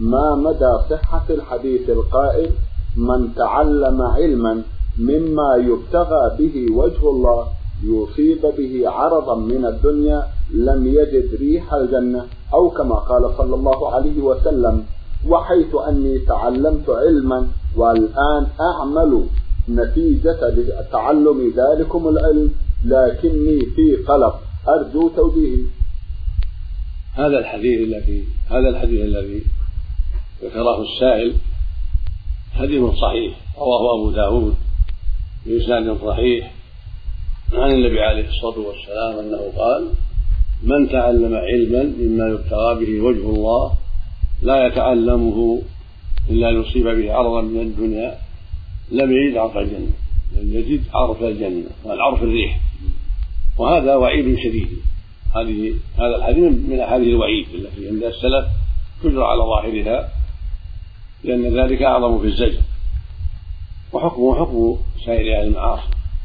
ما مدى صحة الحديث القائل: من تعلم علما مما يبتغى به وجه الله يصيب به عرضا من الدنيا لم يجد ريح الجنة، أو كما قال صلى الله عليه وسلم: وحيث أني تعلمت علما والآن أعمل نتيجة تعلم ذلكم العلم لكني في قلق، أرجو توجيهي. هذا الحديث الذي ذكره السائل حديث صحيح رواه أبو داود بإسناد صحيح عن النبي عليه الصلاة والسلام أنه قال: من تعلم علما مما يبتغى به وجه الله لا يتعلمه إلا يصيب به عرضا من الدنيا لم يجد عرف الجنة، والعرف الريح. وهذا وعيد شديد. هذا الحديث من أحاديث الوعيد التي عند السلف تجرى على ظاهرها، لأن ذلك أعظم في الزجر، وحكمه حكم سائر أهل المعاصي.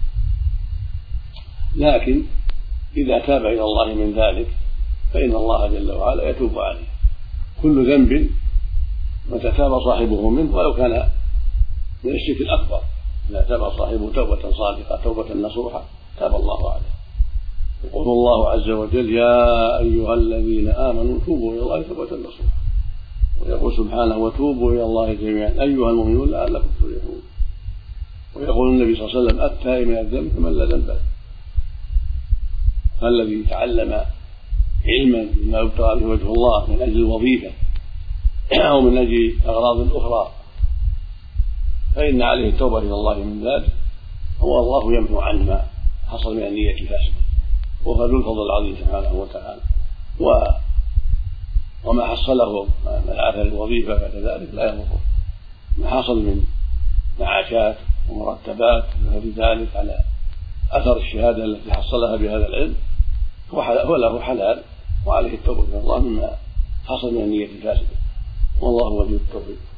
لكن إذا تاب إلى الله من ذلك فإن الله جل وعلا يتوب عليه. كل ذنب متى تاب صاحبه منه ولو كان من الشرك الأكبر، إذا تاب صاحبه توبة صادقة توبة نصوحة تاب الله عليه. يقول الله عز وجل: يا أيها الذين آمنوا توبوا إلى الله توبة نصوحة. ويقول سبحانه: وتوبوا إلى الله جميعا أيها المؤمنون لعلكم تفلحون. ويقول النبي صلى الله عليه وسلم: التائب من الذنب كمن لا ذنب له. فالذي تعلم علما مما يبتغى به وجه الله من أجل الوظيفة أو من أجل أغراض أخرى فإن عليه التوبة إلى الله من ذلك، هو الله يمحو عنه ما حصل من النية الفاسدة، وهو ذو الفضل العظيم سبحانه وتعالى. وما حصله من آثار الوظيفة بعد ذلك لا يضره، ما حصل من معاشات ومرتبات وغير ذلك على أثر الشهادة التي حصلها بهذا العلم هو له حلال، وعليه التوبة إلى الله مما حصل من النية الفاسدة، والله ولي التوفيق.